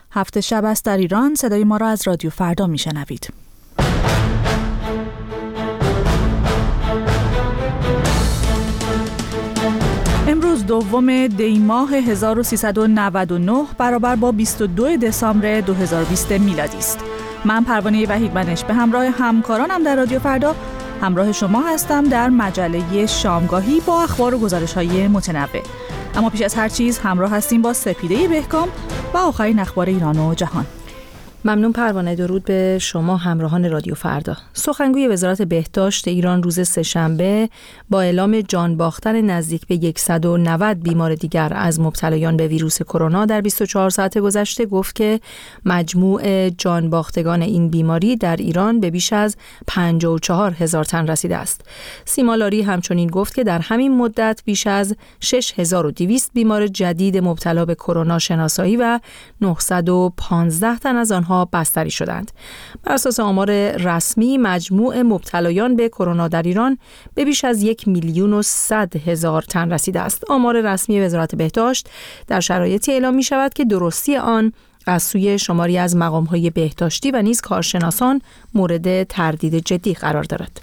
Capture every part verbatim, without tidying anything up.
هفت شب است در ایران. صدای ما را از رادیو فردا میشنوید. امروز دوم دی ماه هزار و سیصد و نود و نه برابر با بیست و دو دسامبر دو هزار و بیست میلادی است. من پروانه وحیدمنش به همراه همکارانم در رادیو فردا همراه شما هستم در مجله شامگاهی با اخبار و گزارش‌های متنوع. اما پیش از هر چیز همراه هستیم با سپیده بهکام و آخرین اخبار ایران و جهان. ممنون پروانه. درود به شما همراهان رادیو فردا. سخنگوی وزارت بهداشت ایران روز سه‌شنبه با اعلام جان باختن نزدیک به صد و نود بیمار دیگر از مبتلایان به ویروس کرونا در بیست و چهار ساعت گذشته گفت که مجموع جان باختگان این بیماری در ایران به بیش از پنجاه و چهار هزار تن رسیده است. سیما لاری همچنین گفت که در همین مدت بیش از شش هزار و دویست بیمار جدید مبتلا به کرونا شناسایی و نهصد و پانزده تن از آنها بستری شدند. بر اساس آمار رسمی مجموع مبتلایان به کرونا در ایران به بیش از یک میلیون و صد هزار تن رسیده است. آمار رسمی وزارت بهداشت در شرایطی اعلام می شود که درستی آن از سوی شماری از مقام‌های بهداشتی و نیز کارشناسان مورد تردید جدی قرار دارد.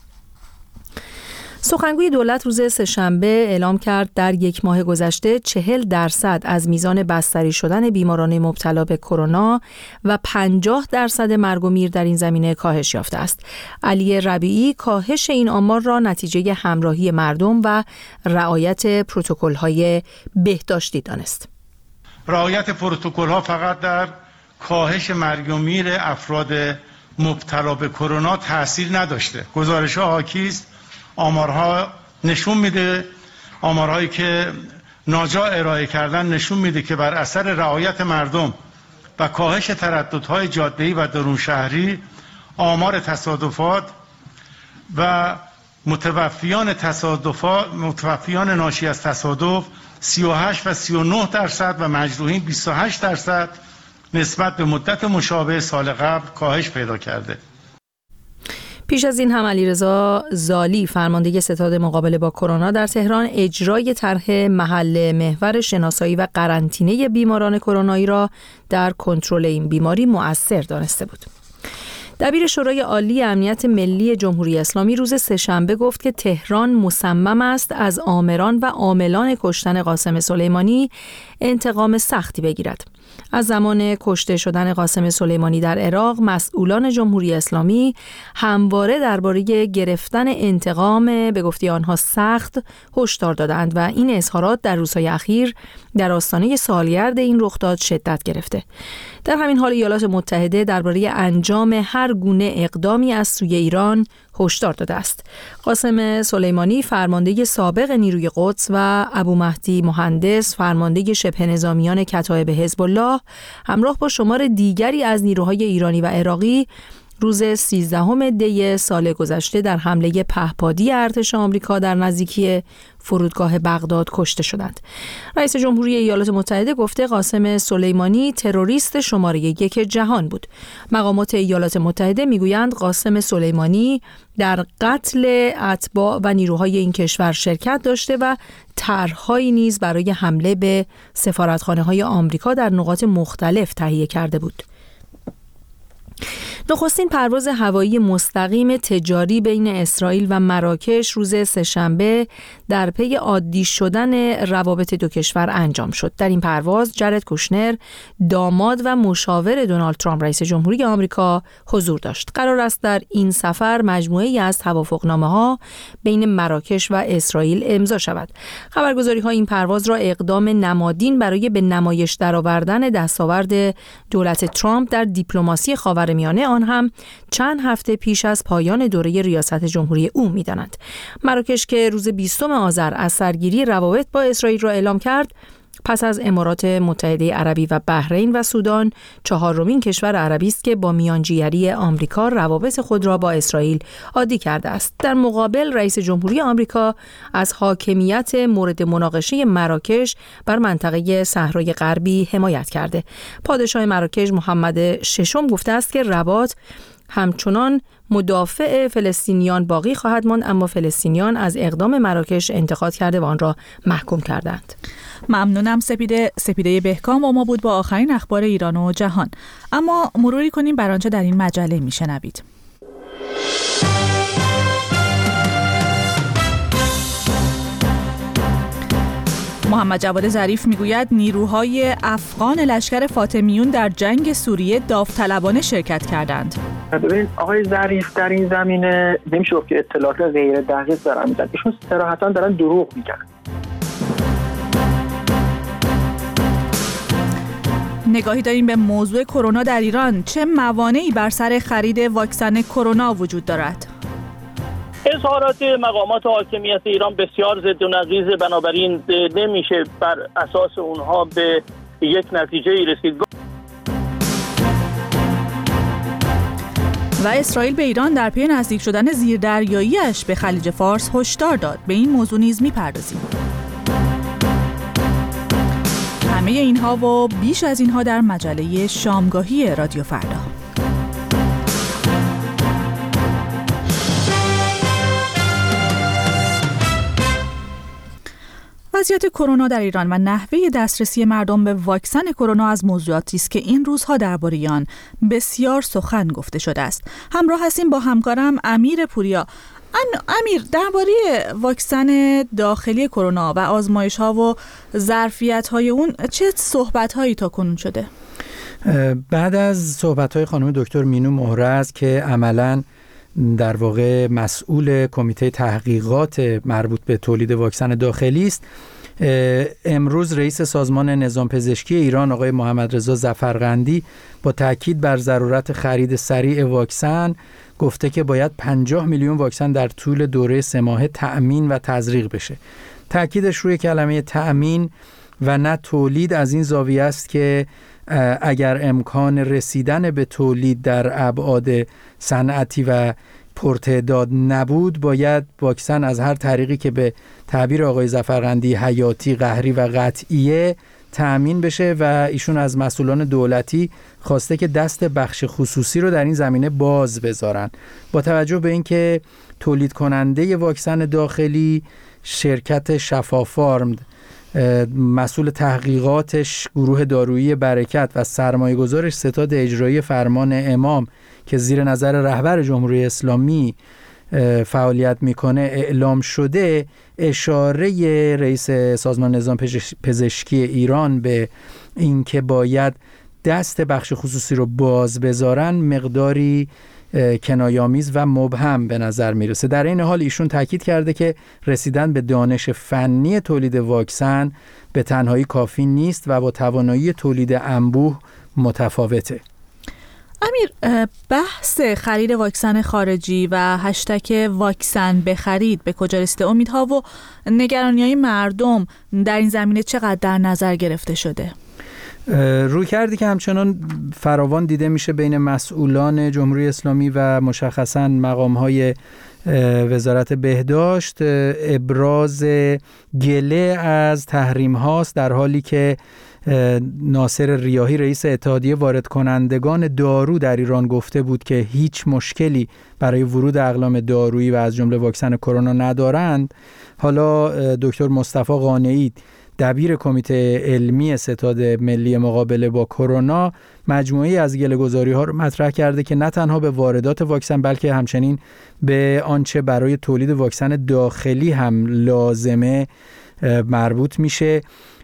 سخنگوی دولت روز سه‌شنبه اعلام کرد در یک ماه گذشته چهل درصد از میزان بستری شدن بیماران مبتلا به کرونا و پنجاه درصد مرگ و میر در این زمینه کاهش یافته است. علی ربیعی کاهش این آمار را نتیجه همراهی مردم و رعایت پروتکل‌های بهداشتی دانست. رعایت پروتکل‌ها فقط در کاهش مرگ و میر افراد مبتلا به کرونا تأثیر نداشته. گزارش‌ها حاکی است. آمارها نشون میده، آمارهایی که ناجا ارائه کردن نشون میده که بر اثر رعایت مردم و کاهش ترددهای جاده‌ای و درون شهری آمار تصادفات و متوفیان تصادفات متوفیان ناشی از تصادف سی و هشت و سی و نه درصد و مجروحین بیست و هشت درصد نسبت به مدت مشابه سال قبل کاهش پیدا کرده. پیش از این هم علیرضا زالی فرمانده ستاد مقابله با کرونا در تهران اجرای طرح محل محور شناسایی و قرنطینه بیماران کرونایی را در کنترل این بیماری مؤثر دانسته بود. دبیر شورای عالی امنیت ملی جمهوری اسلامی روز سه‌شنبه گفت که تهران مصمم است از آمران و عاملان کشتن قاسم سلیمانی انتقام سختی بگیرد. از زمان کشته شدن قاسم سلیمانی در عراق مسئولان جمهوری اسلامی همواره درباره گرفتن انتقام به گفته آنها سخت هشدار دادند و این اظهارات در روزهای اخیر در آستانه سالگرد این رخداد شدت گرفته. در همین حال ایالات متحده درباره انجام هر گونه اقدامی از سوی ایران هشدار داده است. قاسم سلیمانی فرمانده سابق نیروی قدس و ابو مهدی مهندس فرمانده شبه نظامیان کتایب حزب الله همراه با شمار دیگری از نیروهای ایرانی و عراقی روز سیزدهم دی سال گذشته در حمله پهپادی ارتش آمریکا در نزدیکی فرودگاه بغداد کشته شدند. رئیس جمهوری ایالات متحده گفته قاسم سلیمانی تروریست شماره یک جهان بود. مقامات ایالات متحده میگویند قاسم سلیمانی در قتل اتباع و نیروهای این کشور شرکت داشته و طرح‌هایی نیز برای حمله به سفارتخانه‌های آمریکا در نقاط مختلف تهیه کرده بود. نخستین پرواز هوایی مستقیم تجاری بین اسرائیل و مراکش روز سه‌شنبه در پی عادی شدن روابط دو کشور انجام شد. در این پرواز جرد کوشنر داماد و مشاور دونالد ترامپ رئیس جمهوری آمریکا حضور داشت. قرار است در این سفر مجموعه‌ای از توافقنامه‌ها بین مراکش و اسرائیل امضا شود. خبرگزاری‌ها این پرواز را اقدام نمادین برای به نمایش درآوردن دستاورد دولت ترامپ در دیپلماسی خاورمیانه آن هم چند هفته پیش از پایان دوره ریاست جمهوری او می‌دانند. مراکش که روز بیستم آذر از سرگیری روابط با اسرائیل را اعلام کرد، پس از امارات متحده عربی و بحرین و سودان چهارمین کشور عربی است که با میانجیگری آمریکا روابط خود را با اسرائیل عادی کرده است. در مقابل رئیس جمهوری آمریکا از حاکمیت مورد مناقشه مراکش بر منطقه صحرای غربی حمایت کرده. پادشاه مراکش محمد ششم گفته است که رباط همچنان مدافع فلسطینیان باقی خواهد ماند، اما فلسطینیان از اقدام مراکش انتقاد کرده و آن را محکوم کردند. ممنونم سپیده. سپیده بهکام با ما بود با آخرین اخبار ایران و جهان. اما مروری کنیم بر آنچه در این مجله میشنوید. محمد جواد ظریف میگوید نیروهای افغان لشکر فاطمیون در جنگ سوریه داوطلبانه شرکت کردند. ببین آقای ظریف در این زمینه نمیشه گفت که اطلاعات غیر دقیق دارن میدن، ایشون صراحتاً دارن دروغ میگن. نگاهی داریم به موضوع کرونا در ایران. چه موانعی بر سر خرید واکسن کرونا وجود دارد؟ اظهارات مقامات حاکمیت ایران بسیار ضد و نقیض، بنابراین نمیشه بر اساس اونها به یک نتیجه رسید. و اسرائیل به ایران در پی نزدیک شدن زیردریایی‌اش به خلیج فارس هشدار داد. به این موضوع نیز می‌پردازیم. همه اینها و بیش از اینها در مجله شامگاهی رادیو فردا. وضعیت کرونا در ایران و نحوه دسترسی مردم به واکسن کرونا از موضوعاتی است که این روزها درباره آن بسیار سخن گفته شده است. همراه هستیم با همکارم امیر پوریا. امیر، درباره واکسن داخلی کرونا و آزمایش‌ها و ظرفیت‌های اون چه صحبت‌هایی تا کنون شده؟ بعد از صحبت‌های خانم دکتر مینو مهرز که عملاً در واقع مسئول کمیته تحقیقات مربوط به تولید واکسن داخلی است، امروز رئیس سازمان نظام پزشکی ایران آقای محمد رضا ظفرقندی با تاکید بر ضرورت خرید سریع واکسن گفته که باید پنجاه میلیون واکسن در طول دوره سه ماهه تأمین و تزریق بشه. تاکیدش روی کلمه تأمین و نه تولید از این زاویه است که اگر امکان رسیدن به تولید در ابعاد صنعتی و پرتعداد نبود، باید واکسن از هر طریقی که به تعبیر آقای ظفرقندی حیاتی، قهری و قطعیه تأمین بشه و ایشون از مسئولان دولتی خواسته که دست بخش خصوصی رو در این زمینه باز بذارن. با توجه به اینکه تولید کننده واکسن داخلی شرکت شفافارم، مسئول تحقیقاتش گروه دارویی برکت و سرمایه گذارش ستاد اجرایی فرمان امام که زیر نظر رهبر جمهوری اسلامی فعالیت میکنه اعلام شده، اشاره رئیس سازمان نظام پزشکی ایران به این که باید دست بخش خصوصی رو باز بذارن مقداری کنایه‌آمیز و مبهم به نظر میرسه. در این حال ایشون تاکید کرده که رسیدن به دانش فنی تولید واکسن به تنهایی کافی نیست و با توانایی تولید انبوه متفاوته. امیر، بحث خرید واکسن خارجی و هشتگ واکسن بخرید به کجا رسیده؟ امیدها و نگرانی‌های مردم در این زمینه چقدر در نظر گرفته شده؟ روی کردی که همچنان فراوان دیده میشه بین مسئولان جمهوری اسلامی و مشخصاً مقام‌های وزارت بهداشت ابراز گله از تحریم هاست، در حالی که ناصر ریاحی رئیس اتحادیه وارد کنندگان دارو در ایران گفته بود که هیچ مشکلی برای ورود اقلام دارویی و از جمله واکسن کرونا ندارند. حالا دکتر مصطفی قانعی دبیر کمیته علمی ستاد ملی مقابله با کرونا مجموعه‌ای از گله‌گذاری‌ها رو مطرح کرده که نه تنها به واردات واکسن بلکه همچنین به آنچه برای تولید واکسن داخلی هم لازمه مربوط میشه.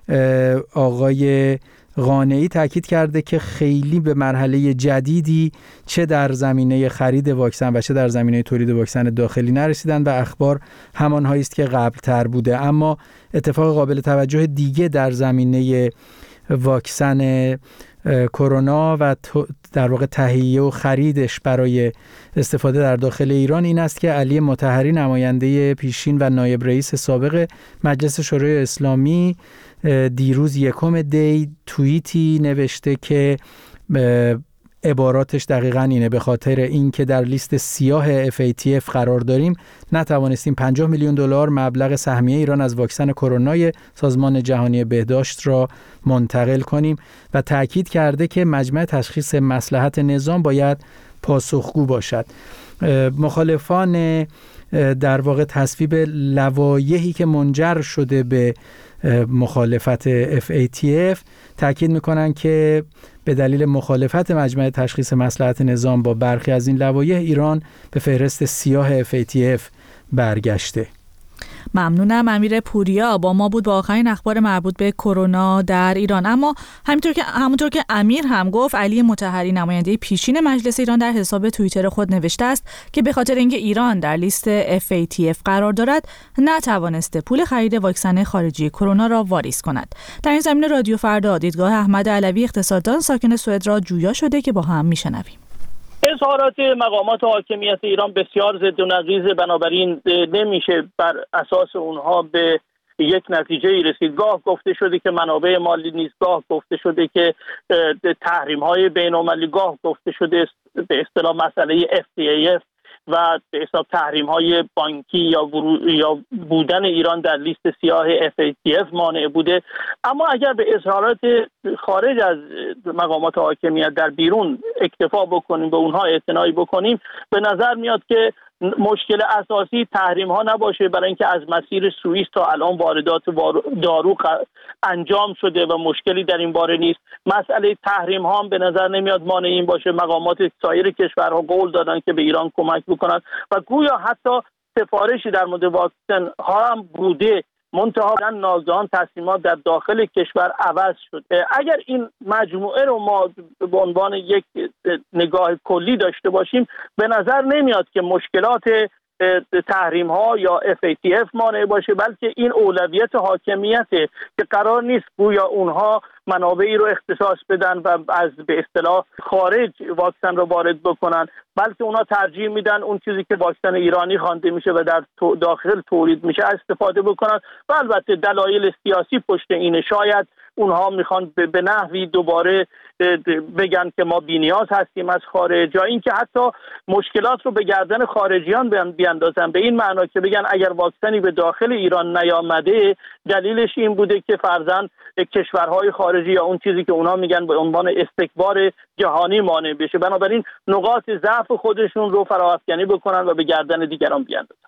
آقای قانعی تاکید کرده که خیلی به مرحله جدیدی چه در زمینه خرید واکسن و چه در زمینه تولید واکسن داخلی نرسیدن و اخبار همانهایی است که قبل تر بوده. اما اتفاق قابل توجه دیگه در زمینه واکسن کرونا و در واقع تهیه و خریدش برای استفاده در داخل ایران این است که علی مطهری نماینده پیشین و نایب رئیس سابق مجلس شورای اسلامی دیروز یکم دی توییتی نوشته که عباراتش دقیقاً اینه: به خاطر اینکه در لیست سیاه اف ای تی اف قرار داریم نتوانستیم پنجاه میلیون دلار مبلغ سهمیه ایران از واکسن کرونای سازمان جهانی بهداشت را منتقل کنیم و تاکید کرده که مجمع تشخیص مصلحت نظام باید پاسخگو باشد. مخالفان در واقع تصویب لوایحی که منجر شده به مخالفت اف ای تی اف تاکید میکنن که به دلیل مخالفت مجمع تشخیص مصلحت نظام با برخی از این لوایح ایران به فهرست سیاه اف ای تی اف برگشته. ممنونم. امیر پوریا با ما بود با آخرین اخبار مربوط به کرونا در ایران. اما همونطور که همونطور که امیر هم گفت، علی مطهری نماینده پیشین مجلس ایران در حساب توییتر خود نوشته است که به خاطر اینکه ایران در لیست اف ای تی اف قرار دارد نتوانسته پول خرید واکسن خارجی کرونا را واریز کند. در این زمینه رادیو فردا دیدگاه احمد علوی اقتصاددان ساکن سوئد را جویا شده که با هم میشنویم. اظهارات مقامات حاکمیت ایران بسیار ضد و نقیض، بنابراین نمیشه بر اساس اونها به یک نتیجه ای رسید. گاه گفته شده که منابع مالی نیست، گاه گفته شده که تحریم های بین المللی، گاه گفته شده به اصطلاح مسئله اف تی ای اف و به حساب تحریم های بانکی یا ورو... یا بودن ایران در لیست سیاه اف ای تی اف مانع بوده. اما اگر به اظهارات خارج از مقامات حاکمیت در بیرون اکتفا بکنیم، به اونها اعتنایی بکنیم، به نظر میاد که مشکل اساسی تحریم ها نباشه، برای اینکه از مسیر سوئیس تا الان واردات دارو انجام شده و مشکلی در این باره نیست. مسئله تحریم ها هم به نظر نمیاد مانع این باشه. مقامات سایر کشورها قول دادن که به ایران کمک بکنن و گویا حتی سفارشی در مورد واکسن ها هم بوده، منتها ناگهان تصمیمات در داخل کشور عوض شد. اگر این مجموعه رو ما به عنوان یک نگاه کلی داشته باشیم، به نظر نمیاد که مشکلات تحریم ها یا اف ای تی اف مانع باشه، بلکه این اولویت حاکمیته که قرار نیست گویا اونها منابعی رو اختصاص بدن و از به اصطلاح خارج واکسن رو وارد بکنن، بلکه اونا ترجیح میدن اون چیزی که واکسن ایرانی خوانده میشه و در داخل تولید میشه استفاده بکنن. و البته دلایل سیاسی پشت اینه، شاید اونها میخوان به نحوی دوباره بگن که ما بی‌نیاز هستیم از خارج، یا اینکه حتی مشکلات رو به گردن خارجیان بیاندازن، به این معنا که بگن اگر واکسنی به داخل ایران نیامده دلیلش این بوده که فرضاً کشورهای خارجی یا اون چیزی که اونها میگن به عنوان استکبار جهانی مانع بشه، بنابراین نقاط ضعف خودشون رو فراافکنی بکنن و به گردن دیگران بیاندازن.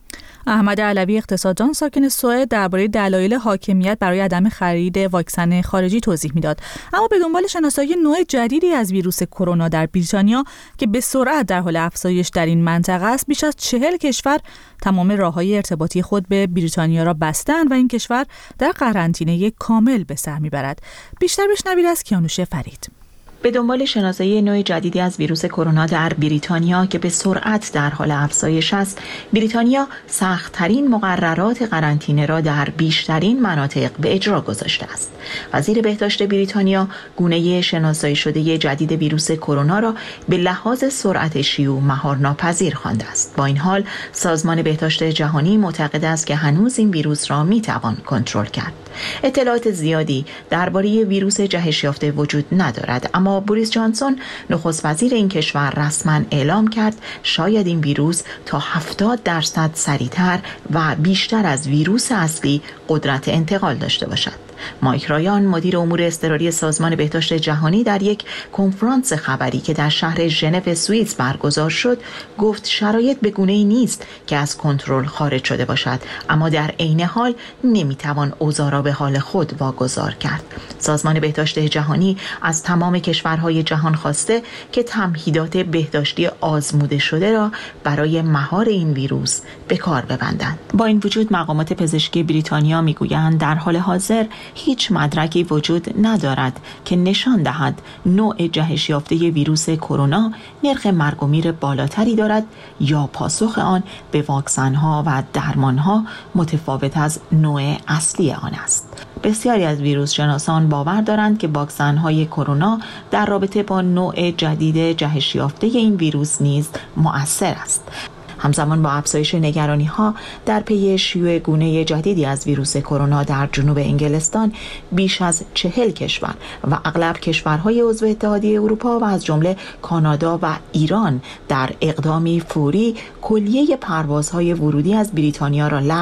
احمد علوی اقتصاددان ساکن سوئد درباره دلایل حاکمیت برای عدم خرید واکسن خارجی توضیح میداد. اما به دنبال شناسایی نوع جدیدی از ویروس کرونا در بریتانیا که به سرعت در حال افزایش در این منطقه است، بیش از چهل کشور تمام راههای ارتباطی خود به بریتانیا را بستند و این کشور در قرنطینه کامل به سر میبرد. بیشتر بشنوید از کیانوش فرید. به دنبال شناسایی نوع جدیدی از ویروس کرونا در بریتانیا که به سرعت در حال افزایش است، بریتانیا سخت‌ترین مقررات قرنطینه را در بیشترین مناطق به اجرا گذاشته است. وزیر بهداشت بریتانیا گونه شناسایی شده جدید ویروس کرونا را به لحاظ سرعت شیوع مهارناپذیر خوانده است. با این حال سازمان بهداشت جهانی معتقد است که هنوز این ویروس را میتوان کنترل کرد. اطلاعات زیادی درباره ویروس جهش یافته وجود ندارد، اما بوریس جانسون نخست وزیر این کشور رسما اعلام کرد شاید این ویروس تا هفتاد درصد سریعتر و بیشتر از ویروس اصلی قدرت انتقال داشته باشد. مایک رایان مدیر امور اضطراری سازمان بهداشت جهانی در یک کنفرانس خبری که در شهر ژنو سوئیس برگزار شد گفت شرایط به گونه‌ای نیست که از کنترل خارج شده باشد، اما در عین حال نمیتوان اوضاع را به حال خود واگذار کرد. سازمان بهداشت جهانی از تمام کشورهای جهان خواسته که تمهیدات بهداشتی آزموده شده را برای مهار این ویروس به کار ببندند. با این وجود مقامات پزشکی بریتانیا میگویند در حال حاضر هیچ مدرکی وجود ندارد که نشان دهد نوع جهش یافته ویروس کرونا نرخ مرگ و میر بالاتری دارد یا پاسخ آن به واکسن‌ها و درمان‌ها متفاوت از نوع اصلی آن است. بسیاری از ویروس شناسان باور دارند که واکسن‌های کرونا در رابطه با نوع جدید جهش یافته این ویروس نیز مؤثر است. همزمان با افزایش نگرانی‌ها در پی شیوع گونه جدیدی از ویروس کرونا در جنوب انگلستان، بیش از چهل کشور و اغلب کشورهای عضو اتحادیه اروپا و از جمله کانادا و ایران در اقدامی فوری کلیه پروازهای ورودی از بریتانیا را لغو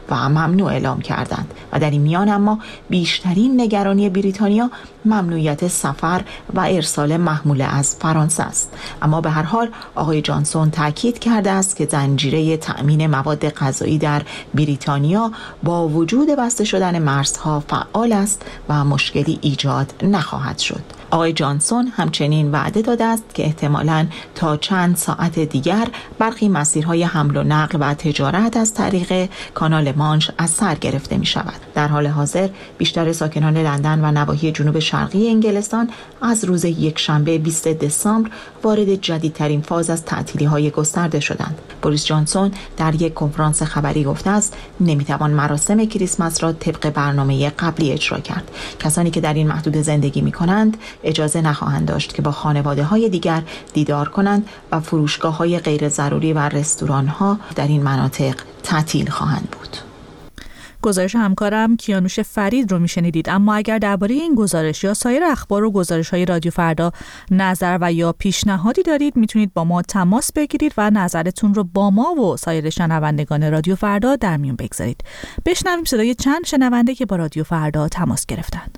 و ممنوع اعلام کردند و در این میان اما بیشترین نگرانی بریتانیا ممنوعیت سفر و ارسال محموله از فرانسه است. اما به هر حال آقای جانسون تاکید کرده است که زنجیره تأمین مواد غذایی در بریتانیا با وجود بسته شدن مرزها فعال است و مشکلی ایجاد نخواهد شد. آقای جانسون همچنین وعده داده است که احتمالاً تا چند ساعت دیگر برخی مسیرهای حمل و نقل و تجارت از طریق کانال مانش از سر گرفته می شود. در حال حاضر بیشتر ساکنان لندن و نواحی جنوب شرقی انگلستان از روز یکشنبه بیست دسامبر وارد جدیدترین فاز از تعطیلی‌های گسترده شدند. بوریس جانسون در یک کنفرانس خبری گفته است نمیتوان مراسم کریسمس را طبق برنامه قبلی اجرا کرد. کسانی که در این محدوده زندگی می‌کنند اجازه نخواهند داشت که با خانواده‌های دیگر دیدار کنند و فروشگاه‌های غیر ضروری و رستوران‌ها در این مناطق تعطیل خواهند بود. گزارش همکارم کیانوش فرید رو میشنیدید. اما اگر درباره این گزارش یا سایر اخبار و گزارش‌های رادیو فردا نظر و یا پیشنهادی دارید میتونید با ما تماس بگیرید و نظرتون رو با ما و سایر شنوندگان رادیو فردا در میون بگذارید. بشنویم صدای چند شنونده که با رادیو فردا تماس گرفتند.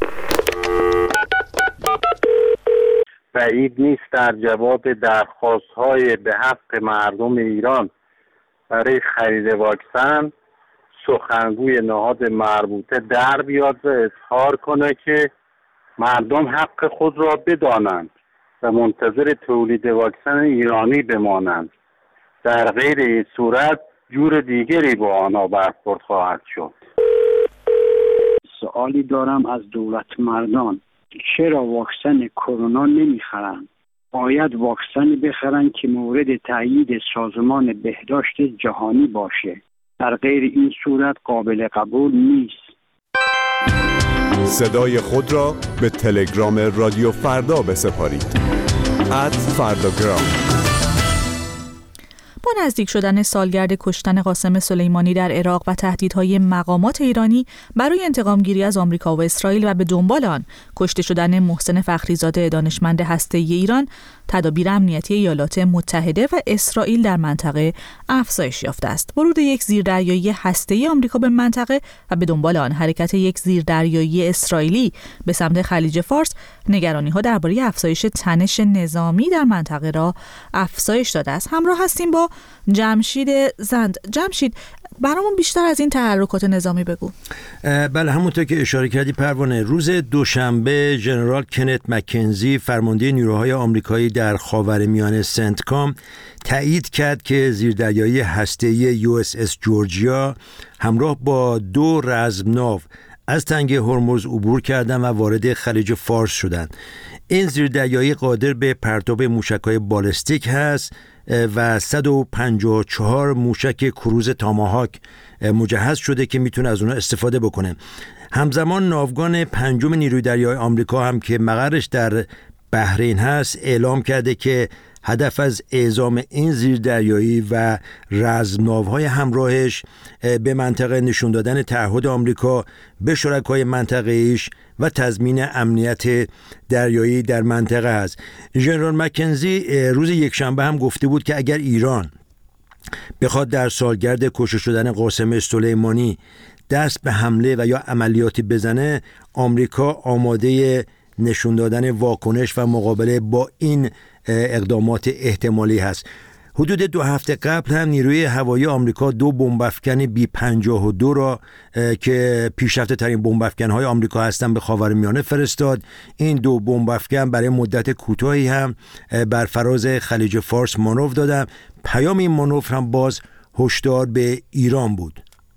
بعید نیست در جواب درخواست‌های به حق مردم ایران برای خرید واکسن سخنگوی نهاد مربوطه در بیاد و اظهار کنه که مردم حق خود را بدانند و منتظر تولید واکسن ایرانی بمانند. در غیر این صورت جور دیگری با آنها برخورد خواهد شد. سوالی دارم از دولت مردان، چرا واکسن کرونا نمیخرند؟ باید واکسنی بخرن که مورد تایید سازمان بهداشت جهانی باشه. در غیر این صورت قابل قبول نیست. صدای خود را به تلگرام رادیو فردا بسپارید. ات فرداگرام. با نزدیک شدن سالگرد کشتن قاسم سلیمانی در عراق و تهدیدهای مقامات ایرانی برای انتقامگیری از آمریکا و اسرائیل و به دنبال آن کشته شدن محسن فخریزاده دانشمند هسته‌ای ایران، تدابیر امنیتی ایالات متحده و اسرائیل در منطقه افزایش یافته است. ورود یک زیردریایی هسته‌ای آمریکا به منطقه و به دنبال آن حرکت یک زیردریایی اسرائیلی به سمت خلیج فارس نگرانی‌ها درباره افزایش تنش نظامی در منطقه را افزایش داده است. همراه هستیم با جمشید زند. جمشید، برامون بیشتر از این تحرکات نظامی بگو. بله، همونطور که اشاره کردی پروانه، روز دوشنبه ژنرال کنت مکنزی فرمانده نیروهای آمریکایی در خاورمیانه سنتکام تایید کرد که زیردریایی هسته‌ای یو اس اس جورجیا همراه با دو رزمناو از تنگه هرمز عبور کردند و وارد خلیج فارس شدند. این زیردریایی قادر به پرتاب موشک‌های بالستیک هست و صد و پنجاه و چهار موشک کروز تاماهاک مجهز شده که میتونه از اونها استفاده بکنه. همزمان ناوگان پنجم نیروی دریایی آمریکا هم که مقرش در بحرین هست اعلام کرده که هدف از اعزام این زیردریایی و رزمناوهای همراهش به منطقه نشون دادن تعهد آمریکا به شرکای منطقه‌ایش و تضمین امنیت دریایی در منطقه است. ژنرال مکنزی روز یکشنبه هم گفته بود که اگر ایران بخواد در سالگرد کشته شدن قاسم سلیمانی دست به حمله و یا عملیاتی بزنه، آمریکا آماده نشون دادن واکنش و مقابله با این اقدامات احتمالی هست. حدود دو هفته قبل هم نیروی هوایی آمریکا دو بمب‌افکن بی پنجاه و دو را که پیشرفته ترین بمب‌افکن‌های آمریکا هستند به خاورمیانه فرستاد. این دو بمب‌افکن برای مدت کوتاهی هم بر فراز خلیج فارس مانور دادند. پیام این مانور هم باز هشدار به ایران بود.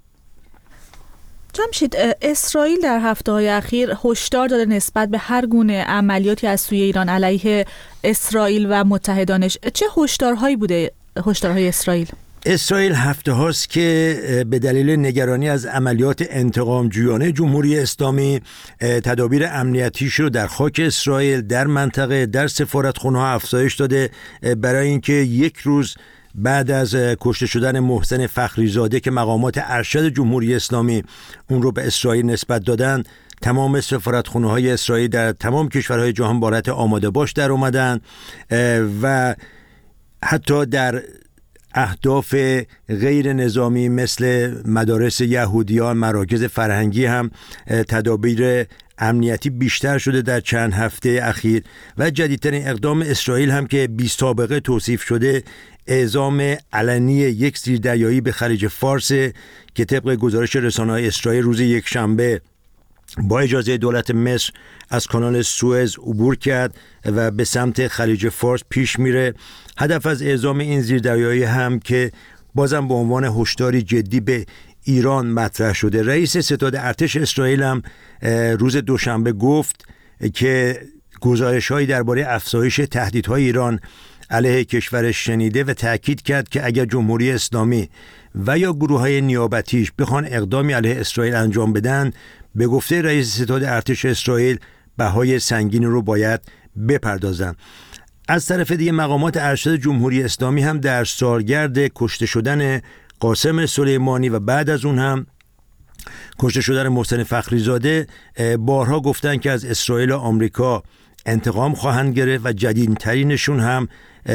جمشید، اسرائیل در هفته‌های اخیر هشدار داده نسبت به هر گونه عملیاتی از سوی ایران علیه اسرائیل و متحدانش. چه هشدارهایی بوده هشدارهای اسرائیل؟ اسرائیل هفته هاست که به دلیل نگرانی از عملیات انتقام جویانه جمهوری اسلامی تدابیر امنیتیش رو در خاک اسرائیل، در منطقه، در سفارتخانه ها افزایش داده برای اینکه یک روز بعد از کشته شدن محسن فخریزاده که مقامات ارشد جمهوری اسلامی اون رو به اسرائیل نسبت دادن، تمام سفارتخانه های اسرائیل در تمام کشورهای جهان بارت آماده باش در اومدن و حتی در اهداف غیر نظامی مثل مدارس یهودیان، مراکز فرهنگی هم تدابیر امنیتی بیشتر شده در چند هفته اخیر و جدیدترین اقدام اسرائیل هم که بی سابقه توصیف شده اعزام علنی یک زیردریایی به خلیج فارس که طبق گزارش رسانه‌های اسرائیل روز یک شنبه با اجازه دولت مصر از کانال سوئز عبور کرد و به سمت خلیج فارس پیش میره. هدف از اعزام این زیردریایی هم که بازم به عنوان هشداری جدی به ایران مطرح شده. رئیس ستاد ارتش اسرائیل هم روز دوشنبه گفت که گزارش‌هایی درباره افزایش تهدیدهای ایران علیه کشورش شنیده و تأکید کرد که اگر جمهوری اسلامی و یا گروه‌های نیابتیش بخوان اقدامی علیه اسرائیل انجام بدن، به گفته رئیس ستاد ارتش اسرائیل بهای سنگین رو باید بپردازن. از طرف دیگه مقامات ارشد جمهوری اسلامی هم در سالگرد کشته شدن قاسم سلیمانی و بعد از اون هم کشته شدن محسن فخریزاده بارها گفتن که از اسرائیل و آمریکا انتقام خواهند گرفت و جدیدترینشون هم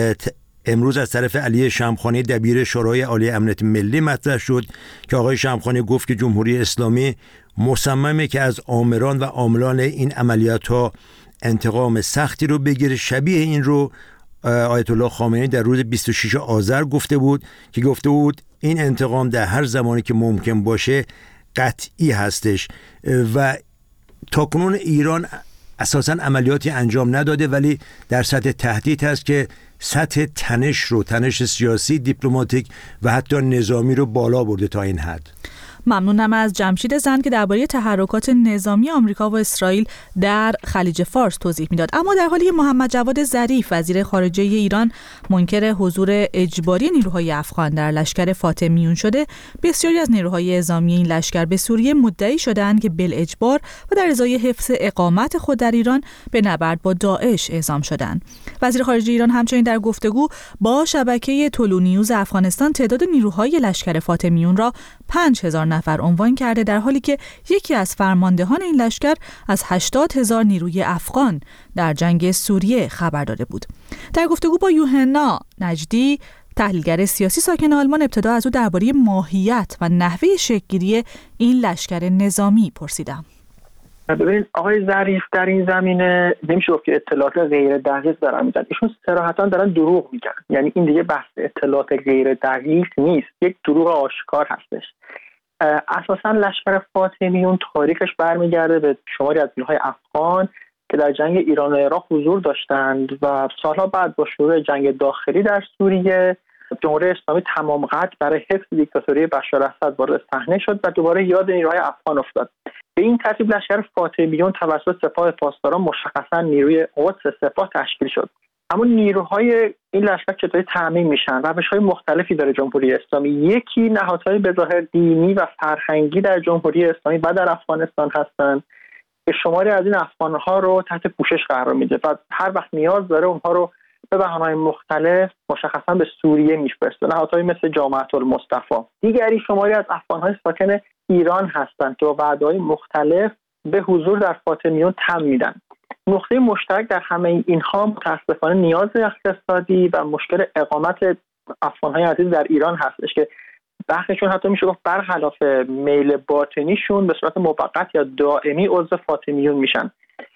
امروز از طرف علی شمخانی دبیر شورای عالی امنیت ملی مطرح شد که آقای شمخانی گفت که جمهوری اسلامی مصممه که از آمران و عاملان این عملیات ها انتقام سختی رو بگیره. شبیه این رو آیت الله خامنه‌ای در روز بیست و ششم آذر گفته بود که گفته بود این انتقام در هر زمانی که ممکن باشه قطعی هستش و تاکنون ایران اساساً عملیاتی انجام نداده ولی در سطح تهدید هست که سطح تنش رو تنش سیاسی، دیپلماتیک و حتی نظامی رو بالا برده تا این حد. ممنونم از جمشید زند که درباره تحرکات نظامی آمریکا و اسرائیل در خلیج فارس توضیح میداد. اما در حالی محمد جواد ظریف وزیر خارجه ایران منکر حضور اجباری نیروهای افغان در لشکر فاطمیون شده، بسیاری از نیروهای اعزامی این لشکر به سوریه مدعی شدند که بالاجبار و در ازای حفظ اقامت خود در ایران به نبرد با داعش اعزام شدند. وزیر خارجه ایران همچنین در گفتگو با شبکه تولو نیوز افغانستان تعداد نیروهای لشکر فاطمیون را پنج هزار نفر عنوان کرده، در حالی که یکی از فرماندهان این لشکر از هشتاد هزار نیروی افغان در جنگ سوریه خبر داده بود. در گفتگو با یوحنا نجدی تحلیلگر سیاسی ساکن آلمان ابتدا از او درباره ماهیت و نحوه شکل‌گیری این لشکر نظامی پرسیدم. ببینید آقای ظریف در این زمینه نمیشه گفت که اطلاعات غیر دقیق دارن میدن، ایشون صراحتاً دارن دروغ میگن. یعنی این دیگه بحث اطلاعات غیر دقیق نیست، یک دروغ آشکار هستش. اساساً لشکر فاطمیون تاریخش برمیگرده به شماری از نیروهای افغان که در جنگ ایران و عراق حضور داشتند و سالها بعد با شروع جنگ داخلی در سوریه جمهوری اسلامی تمام قد برای حفظ دیکتاتوری بشار اسد وارد صحنه شد و دوباره یاد نیروهای افغان افتاد. به این ترتیب لشکر فاطمیون توسط سپاه پاسداران مشخصاً نیروی قدس سپاه تشکیل شد. اما نیروهای این لشکر چطوری تامین میشن؟ روش‌های مختلفی داره جمهوری اسلامی. یکی نهادهای به ظاهر دینی و فرهنگی در جمهوری اسلامی و در افغانستان هستند که شماری از این افغان‌ها رو تحت پوشش قرار میده و هر وقت نیاز داره اونها رو به بهانه‌های مختلف مشخصاً به سوریه میفرسته. نهادهای مثل جامعه المصطفی. دیگری شماری از افغان‌های ساکن ایران هستند که با وعده‌های مختلف به حضور در فاطمیون تم میدن. نقطه مشترک در همه اینها متاسفانه نیاز اقتصادی و مشکل اقامت افغان‌های عزیز در ایران هستش که بخششون حتی میشه گفت برخلاف میل باطنیشون به صورت موقت یا دائمی عضو فاطمیون میشن.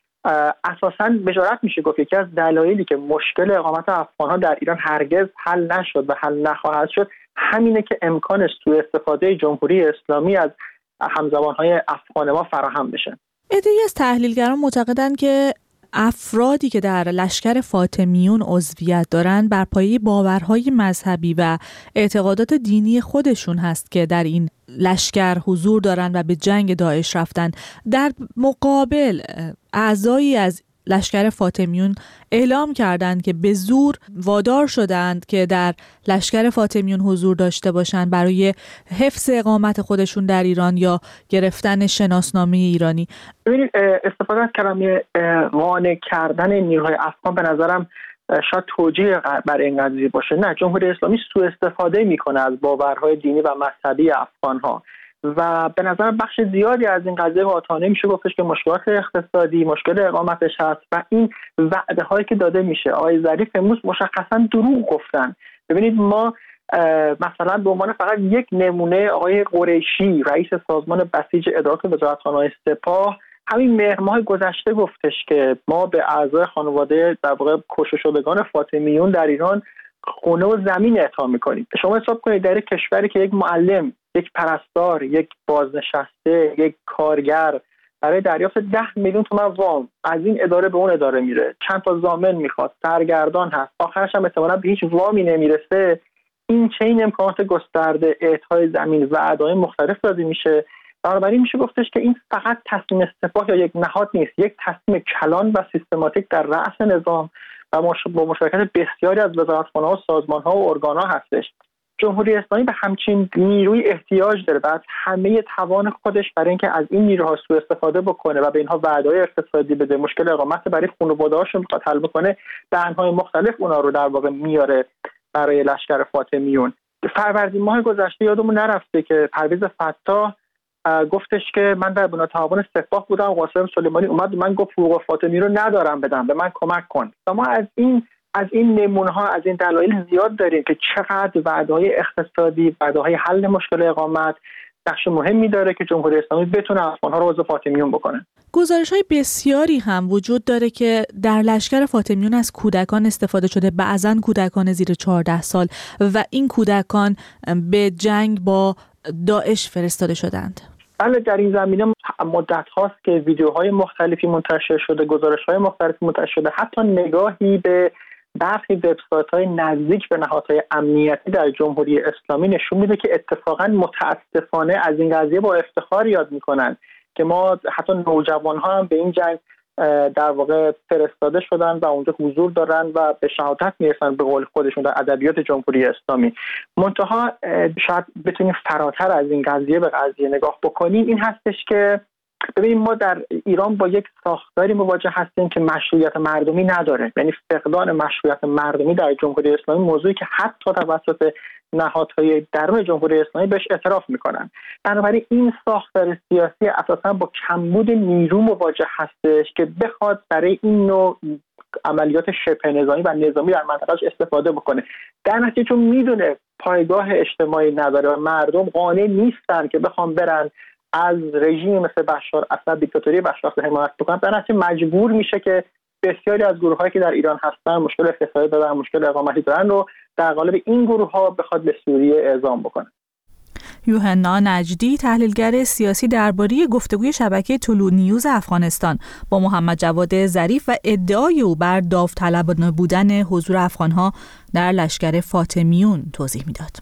اساساً بجارت میشه گفت یکی از دلایلی که مشکل اقامت افغان‌ها در ایران هرگز حل نشد و حل نخواهد شد همینه که امکان سوء استفاده جمهوری اسلامی از همزبان‌های افغان ما فراهم بشه. عده‌ای از تحلیلگران معتقدند که افرادی که در لشکر فاطمیون عضویت دارند بر پایه باورهای مذهبی و اعتقادات دینی خودشون هست که در این لشکر حضور دارند و به جنگ داعش رفتند. در مقابل اعضایی از لشکر فاطمیون اعلام کردند که به زور وادار شدند که در لشکر فاطمیون حضور داشته باشند برای حفظ اقامت خودشون در ایران یا گرفتن شناسنامه ایرانی. ببینید استفاده از کلمه قانع کردن نیروهای افغان به نظرم شاید توجیه بر این قضیه باشه. نه، جمهوری اسلامی سوء استفاده میکنه از باورهای دینی و مذهبی افغان‌ها و به نظر بخش زیادی از این قضیه قاطعانه میشه گفتش که مشکلات اقتصادی، مشکل اقامتش هست و این وعده هایی که داده میشه. آقای ظریف امروز مشخصا دروغ گفتن. ببینید ما مثلا به عنوان فقط یک نمونه آقای قریشی رئیس سازمان بسیج ادارات وزارتخانه‌های سپاه همین مهر ماه گذشته گفتش که ما به اعضای خانواده در واقع کشته شدگان فاطمیون در ایران خونه و زمین اعطا می‌کنیم. شما حساب کنید در کشوری که یک معلم، یک پرستار، یک بازنشسته، یک کارگر برای دریافت ده میلیون تومان وام از این اداره به اون اداره میره، چند تا ضامن میخواد، سرگردان هست، آخرش هم احتمالاً به هیچ وامی نمیرسه، این چه این امکانات گسترده اعطای زمین و اعضای مختلف داده میشه. بنابراین میشه گفتش که این فقط تصمیم سپاه یا یک نهاد نیست، یک تصمیم کلان و سیستماتیک در رأس نظام و با مشارکت بسیاری از وزارتخانه‌ها و سازمان‌ها و ارگان‌ها هستش. جمهوری اسلامی به همچین نیروی احتیاج داره، بعد همه توان خودش برای اینکه از این نیروها سوء استفاده بکنه و به اینها وعده‌های اقتصادی بده، مشکل اقامت برای خانواده‌هاشون میخواد حل بکنه، به انواع مختلف اونا رو در واقع میاره برای لشکر فاطمیون. فروردین ماه گذشته یادمون نرفته که پرویز فتاح گفتش که من در بنا تعاون سپاه بودم، قاسم سلیمانی اومد من گفت حقوق فاطمی رو ندارم بدم، به من کمک کن. ما از این از این نمونه ها، از این دلایل زیاد داریم که چقدر وعده‌های اقتصادی، وعده‌های حل مشکل اقامت نقش مهمی داره که جمهوری اسلامی بتونه افغان‌ها رو عضو فاطمیون بکنه. گزارش‌های بسیاری هم وجود داره که در لشکر فاطمیون از کودکان استفاده شده، بعضاً کودکان زیر چهارده سال، و این کودکان به جنگ با داعش فرستاده شدند. بله، در این زمینه مدت هاست که ویدیوهای مختلفی منتشر شده، گزارش‌های مختلفی منتشر شده، حتی نگاهی به برخی وبسایت‌های نزدیک به نهادهای امنیتی در جمهوری اسلامی نشون میده که اتفاقاً متاسفانه از این قضیه با افتخار یاد میکنن که ما حتی نوجوان‌ها هم به این جنگ در واقع فرستاده شدن و اونجا حضور دارن و به شهادت میرسن به قول خودشون در ادبیات جمهوری اسلامی. منتها شاید بتونیم فراتر از این قضیه به قضیه نگاه بکنیم، این هستش که ببینیم ما در ایران با یک ساختاری مواجه هستیم که مشروعیت مردمی نداره، یعنی فقدان مشروعیت مردمی در جمهوری اسلامی موضوعی که حتی توسط نهادهای درون جمهوری اسلامی بهش اعتراف میکنن. بنابراین این ساختار سیاسی اساسا با کمبود نیرو مواجه هستش که بخواد برای این نوع عملیات شبه نظامی و نظامی در منطقهش استفاده بکنه. در نتیجه چون میدونه پایگاه اجتماعی نداره و مردم قانع نیستن که بخوام برن از رژیم مثل بشار اسد، دیکتاتوری بشار اسد حمایت بکنن، در نتیجه مجبور میشه که بسیاری از گروه‌هایی که در ایران هستن مشکل اقتصادی دارن، مشکل اقامتی دارن رو در قالب این گروه‌ها بخواد به سوریه اعزام بکنه. یوحنا نجدی، تحلیلگر سیاسی، درباره گفتگوی شبکه طلوع نیوز افغانستان با محمد جواد ظریف و ادعای او بر داوطلبانه بودن حضور افغان‌ها در لشکر فاطمیون توضیح میداد.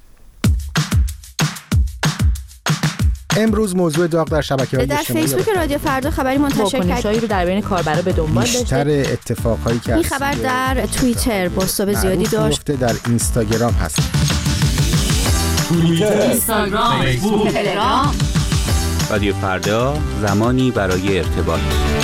امروز موضوع داغ در شبکه‌های اجتماعی در فیسبوک رادیو فردا خبری منتشر کرد. واکنش‌هایی رو در بین کاربرا به دنبال داشته. بیشتر اتفاقایی که این خبر در توییتر بازتاب زیادی داشت. در اینستاگرام هست. توییتر، اینستاگرام، فیسبوک، تلگرام. رادیو فردا، زمانی برای ارتباط.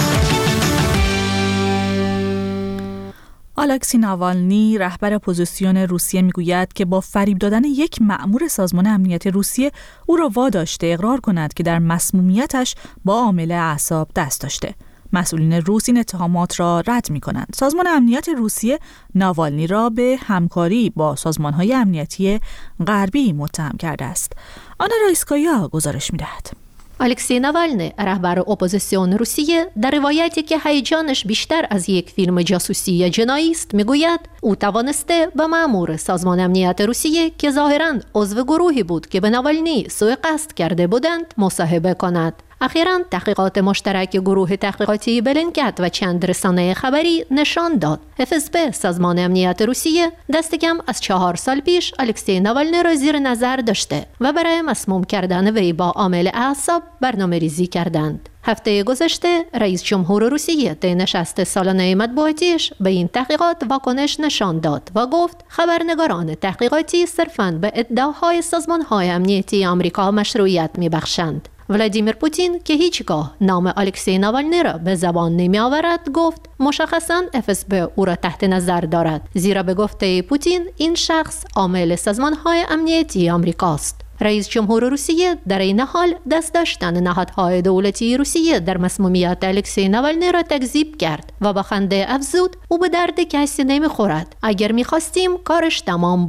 آلکسی ناوالنی، رهبر اپوزیسیون روسیه، میگوید که با فریب دادن یک مأمور سازمان امنیت روسیه او را واداشته اقرار کند که در مسمومیتش با عامل اعصاب دست داشته. مسئولین روس این اتهامات را رد می‌کنند. سازمان امنیت روسیه ناوالنی را به همکاری با سازمان‌های امنیتی غربی متهم کرده است. آنا رایسکایا گزارش می‌دهد. الکسی ناوالنی، رهبر اپوزیسیون روسیه، در روایتی که هیجانش بیشتر از یک فیلم جاسوسی یا جنایی است میگوید او توانسته به مأمور سازمان امنیت روسیه که ظاهراً عضو گروهی بود که به ناوالنی سوء قصد کرده بودند مصاحبه کند. اخیراً تحقیقات مشترک گروه تحقیقاتی بلینکت و چند رسانه خبری نشان داد اف اس بی سازمان امنیت روسیه دست کم از چهار سال پیش الکسی ناوالنی را زیر نظر داشته و برای مسموم کردن وی با عامل اعصاب برنامه ریزی کردند. هفته گذشته رئیس جمهور روسیه طی نشست سالانه مطبوعاتیش به این تحقیقات واکنش نشان داد و گفت خبرنگاران تحقیقاتی صرفاً به ادعاهای سازمان‌های امنیتی آمریکا مشروعیت می‌بخشند. ولادیمیر پوتین که هیچگاه نام الکسی ناوالنی را به زبان نمی آورد گفت مشخصاً اف اس بی او را تحت نظر دارد، زیرا به گفته پوتین این شخص عامل سازمان‌های امنیتی آمریکاست. رئیس جمهور روسیه در این حال دست داشتن نهادهای دولتی روسیه در مسمومیت الکسی ناوالنی را تکذیب کرد و با خنده افزود او به درد کسی نمیخورد، اگر میخواستیم کارش تمام بود.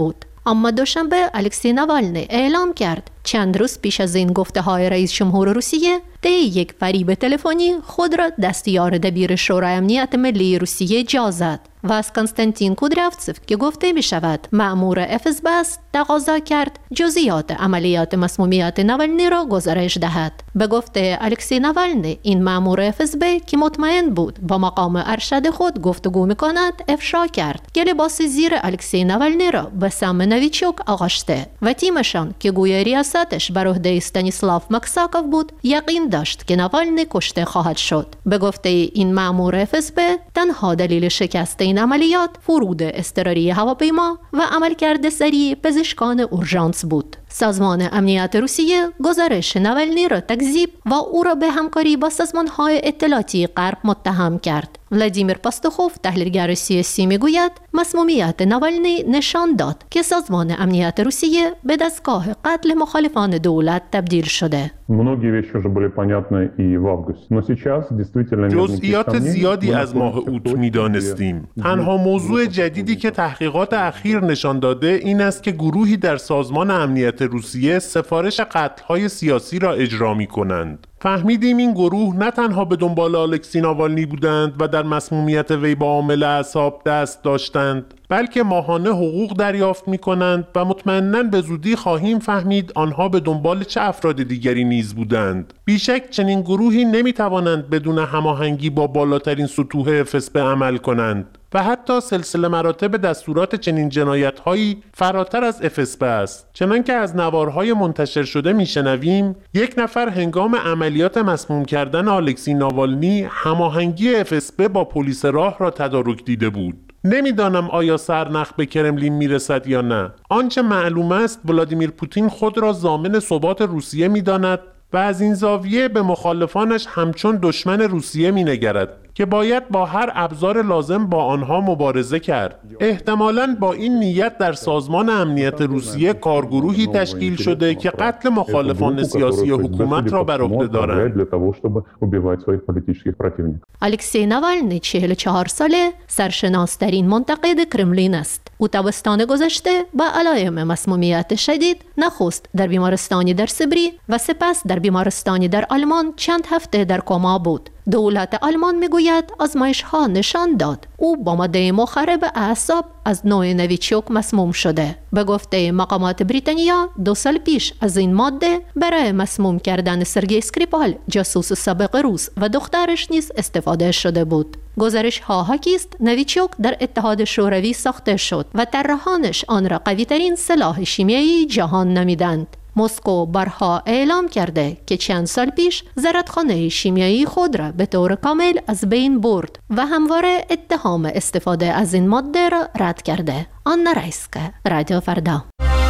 اما دوشنبه الکسی ناوالنی اعلام کرد چند روز پیش از این گفته‌های رئیس جمهور روسیه طی یک فریب تلفنی خود را دستیار دبیر شورای امنیت ملی روسیه جا زد و از کنستانتین کودرافسف که گفته می شود مأمور اف اس بی است تقاضا کرد جزئیات عملیات مسمومیت ناوالنی را گزارش دهد. به گفته الکسی ناوالنی این مأمور اف اس بی که مطمئن بود با مقام ارشد خود گفتگو می کند افشا کرد که لباس زیر الکسی ناوالنی را به سم نویچوک آغشته و تیمشان که گویا ریاستش بر عهده استانیسلاو ماکساکوف بود یقین داشت که ناوالنی کشته خواهد شد. به گفته این مأمور اف اس بی تنها دلیل شکست این عملیات فرود اضطراری هواپیما و عملکرد سریع پزشکان اورژانس بود. سازمان امنیت روسیه گزارش ناوالنی را تکذیب و او را به همکاری با سازمان‌های اطلاعاتی غرب متهم کرد. ولادیمیر پاستوخوف تحلیلگر سیاسی میگوید مسمومیت ناوالنی نشان داد که سازمان امنیت روسیه به دستگاه قتل مخالفان دولت تبدیل شده. جزئیات زیادی از ماه اوت می‌دانستیم. تنها موضوع جدیدی که تحقیقات اخیر نشان داده این است که گروهی در سازمان امنیت روسیه سفارش قتل‌های سیاسی را اجرا می‌کنند. فهمیدیم این گروه نه تنها به دنبال الکسی ناوالنی بودند و در مسمومیت وی با عامل اعصاب دست داشتند، بلکه ماهانه حقوق دریافت می‌کنند و مطمئناً به زودی خواهیم فهمید آنها به دنبال چه افراد دیگری نیز بودند. بیشک چنین گروهی نمی‌توانند بدون هماهنگی با بالاترین سطوح اف اس بی عمل کنند و حتی سلسله مراتب دستورات چنین جنایت‌هایی فراتر از اف اس بی است. چنانکه از نوارهای منتشر شده میشنویم یک نفر هنگام عملیات مسموم کردن الکسی ناوالنی هماهنگی اف اس بی با پلیس راه را تدارک دیده بود. نمیدانم آیا سرنخ به کرملین میرسد یا نه. آنچه معلوم است ولادیمیر پوتین خود را ضامن ثبات روسیه میداند و از این زاویه به مخالفانش همچون دشمن روسیه مینگرد که باید با هر ابزار لازم با آنها مبارزه کرد. احتمالاً با این نیت در سازمان امنیت روسیه کارگروهی تشکیل شده که قتل مخالفان سیاسی حکومت را بر عهده دارند. الکسی ناوالنی چهل و چهار ساله سرشناس‌ترین منتقد کرملین است. او تابستان گذشته با علائم مسمومیت شدید نخست در بیمارستانی در سبری و سپس در بیمارستانی در آلمان چند هفته در کما بود. دولت آلمان میگوید آزمایش ها نشان داد او با ماده مخرب اعصاب از نوع نویچوک مسموم شده. به گفته مقامات بریتانیا دو سال پیش از این ماده برای مسموم کردن سرگئی اسکریپال جاسوس سابق روس و دخترش نیز استفاده شده بود. گزارش ها حاکی است نویچوک در اتحاد شوروی ساخته شد و طراحانش آن را قوی ترین سلاح شیمیایی جهان نامیدند. مسکو بارها اعلام کرده که چند سال پیش زرادخانه شیمیایی خود را به طور کامل از بین برد و همواره اتهام استفاده از این ماده را رد کرده. آنا رایسکا، رادیو فردا.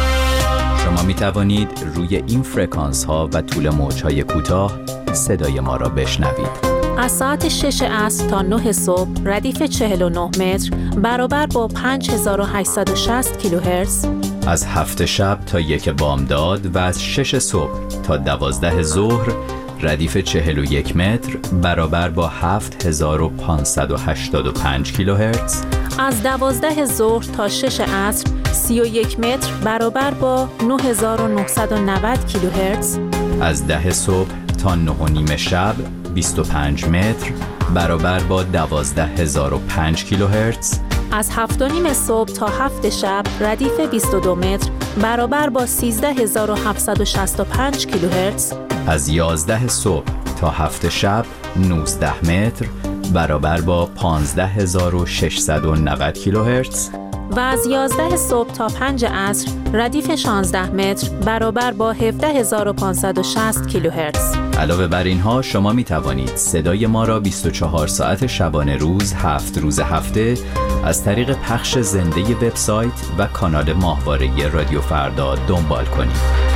شما می توانید روی این فرکانس ها و طول موج های کوتاه صدای ما را بشنوید. از ساعت شش عصر تا نه صبح ردیف چهل و نه متر برابر با پنج هزار و هشتصد و شصت کیلوهرتز. از هفت شب تا یک بامداد و از شش صبح تا دوازده ظهر ردیف چهل و یک متر برابر با هفت هزار و پانصد و هشتاد و پنج کیلوهرتز. از دوازده ظهر تا شش عصر سی و یک متر برابر با نه هزار و نهصد و نود کیلوهرتز. از ده صبح تا نه و نیم شب بیست و پنج متر برابر با دوازده هزار و پنج کیلوهرتز. از هفت و نیم صبح تا هفت شب ردیف بیست و دو متر برابر با سیزده هزار و هفتصد و شصت و پنج کیلوهرتز. از یازده صبح تا هفت شب نوزده متر برابر با پانزده هزار و ششصد و نود کیلوهرتز. و از یازده صبح تا پنج عصر ردیف شانزده متر برابر با هفده هزار و پانصد و شصت کیلوهرتز. علاوه بر اینها شما می توانید صدای ما را بیست و چهار ساعت شبانه روز هفت روز هفته از طریق پخش زنده وبسایت و کانال ماهواره رادیو فردا دنبال کنید.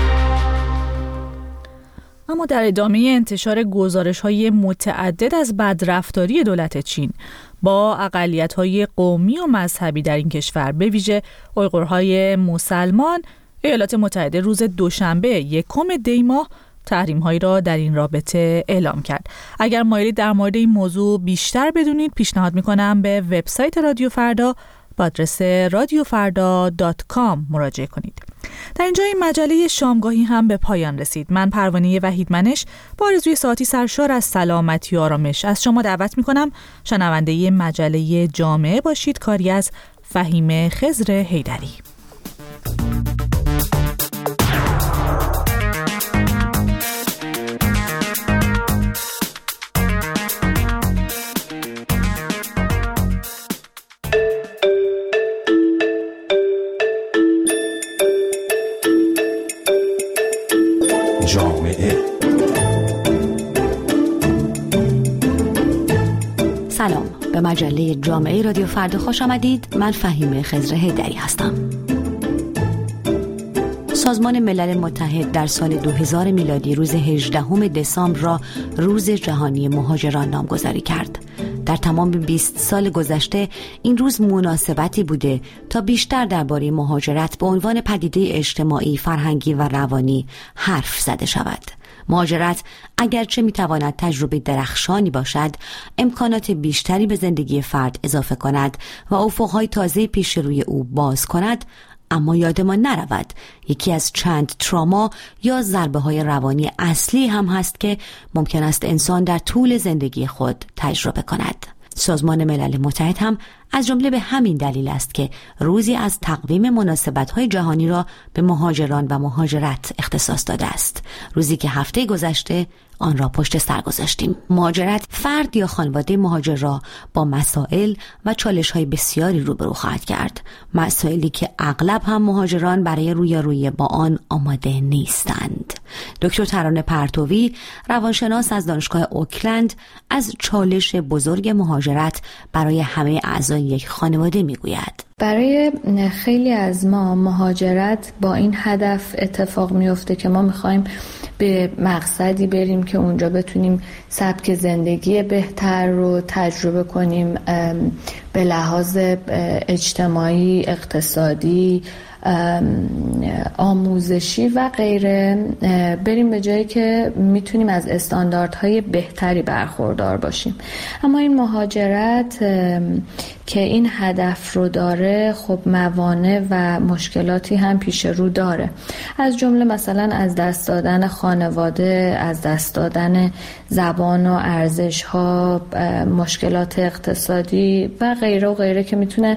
اما در ادامه انتشار گزارش‌های متعدد از بدرفتاری دولت چین با اقلیت‌های قومی و مذهبی در این کشور به ویژه اویغورهای مسلمان، ایالات متحده روز دوشنبه یکم دی ماه تحریم‌هایی را در این رابطه اعلام کرد. اگر مایلید در مورد این موضوع بیشتر بدونید پیشنهاد می‌کنم به وبسایت رادیو فردا به آدرس رادیو فردا دات کام مراجعه کنید. در اینجا این مجله شامگاهی هم به پایان رسید. من پروانه وحیدمنش با آرزوی ساعتی سرشار از سلامتی و آرامش از شما دعوت می‌کنم شنونده مجله جامعه باشید، کاری از فهیم خضر حیدری. جامعه. سلام، به مجله جامعه رادیو فردا خوش آمدید. من فهیم خضر حیدری هستم. سازمان ملل متحد در سال دو هزار میلادی روز هجدهم دسامبر را روز جهانی مهاجران نامگذاری کرد. در تمام بیست سال گذشته این روز مناسبتی بوده تا بیشتر درباره مهاجرت به عنوان پدیده اجتماعی، فرهنگی و روانی حرف زده شود. مهاجرت اگرچه میتواند تجربه درخشانی باشد، امکانات بیشتری به زندگی فرد اضافه کند و افقهای تازه پیش روی او باز کند، اما یادمان نرود یکی از چند تراما یا ضربه های روانی اصلی هم هست که ممکن است انسان در طول زندگی خود تجربه کند. سازمان ملل متحد هم از جمله به همین دلیل است که روزی از تقویم مناسبت‌های جهانی را به مهاجران و مهاجرت اختصاص داده است، روزی که هفته گذشته آن را پشت سر گذاشتیم. مهاجرت فرد یا خانواده مهاجر را با مسائل و چالش‌های بسیاری روبرو خواهد کرد، مسائلی که اغلب هم مهاجران برای رویارویی با آن آماده نیستند. دکتر ترانه پرتوی، روانشناس از دانشگاه اوکلند، از چالش بزرگ مهاجرت برای همه اعضای یک خانواده میگوید. برای خیلی از ما مهاجرت با این هدف اتفاق میفته که ما میخوایم به مقصدی بریم که اونجا بتونیم سبک زندگی بهتر رو تجربه کنیم، به لحاظ اجتماعی، اقتصادی، آموزشی و غیره، بریم به جایی که میتونیم از استانداردهای بهتری برخوردار باشیم. اما این مهاجرت که این هدف رو داره، خب موانع و مشکلاتی هم پیش رو داره، از جمله مثلا از دست دادن خانواده، از دست دادن زبان و ارزش‌ها، مشکلات اقتصادی و غیره و غیره که میتونه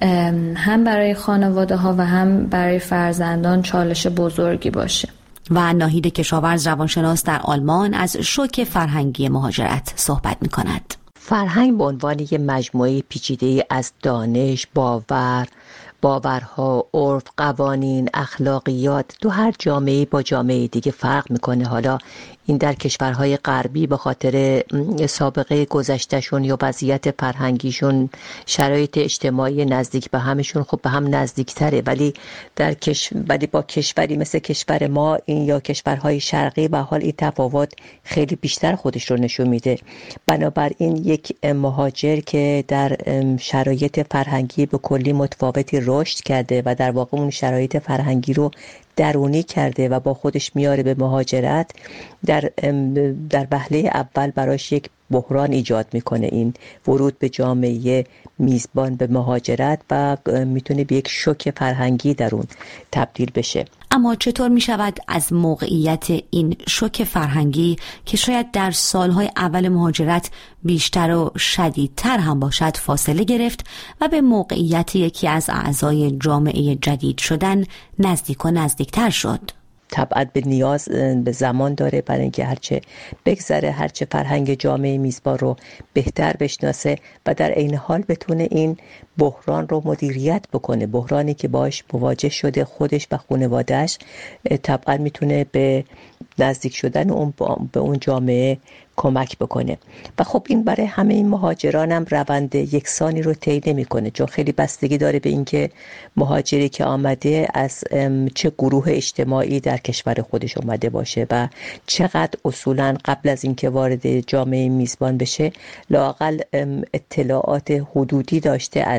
هم برای خانواده ها و هم برای فرزندان چالش بزرگی باشه. و ناهید کشاورز، روانشناس در آلمان، از شوک فرهنگی مهاجرت صحبت می کند. فرهنگ به عنوان یک مجموعه پیچیده از دانش، باور، باورها، عرف، قوانین، اخلاقیات، تو هر جامعه با جامعه دیگه فرق میکنه. حالا این در کشورهای غربی به خاطر سابقه گذشتهشون یا وضعیت فرهنگیشون، شرایط اجتماعی نزدیک به همشون خب به هم نزدیکتره، ولی در کش... ولی با کشوری مثل کشور ما این یا کشورهای شرقی به حال این تفاوت خیلی بیشتر خودش رو نشون میده. بنابراین یک مهاجر که در شرایط فرهنگی به کلی متفاوتی رشد کرده و در واقع اون شرایط فرهنگی رو درونی کرده و با خودش میاره به مهاجرت، در در وهله اول براش یک بحران ایجاد میکنه این ورود به جامعه میزبان به مهاجرت و میتونه به یک شوک فرهنگی در اون تبدیل بشه. اما چطور می شود از موقعیت این شوک فرهنگی که شاید در سالهای اول مهاجرت بیشتر و شدیدتر هم باشد فاصله گرفت و به موقعیت یکی از اعضای جامعه جدید شدن نزدیک و نزدیکتر شد؟ طبعا به نیاز به زمان داره برای اینکه هرچه بگذره، هرچه فرهنگ جامعه میزبان رو بهتر بشناسه و در عین حال بتونه این بحران رو مدیریت بکنه. بحرانی که باش مواجه شده خودش و خانواده‌اش طبعا میتونه به نزدیک شدن اون به اون جامعه کمک بکنه. و خب این برای همه این مهاجران هم روند یکسانی رو طی نمی‌کنه، چون خیلی بستگی داره به اینکه مهاجری که آمده از چه گروه اجتماعی در کشور خودش اومده باشه و چقدر اصولاً قبل از اینکه وارد جامعه میزبان بشه لااقل اطلاعات حدودی داشته از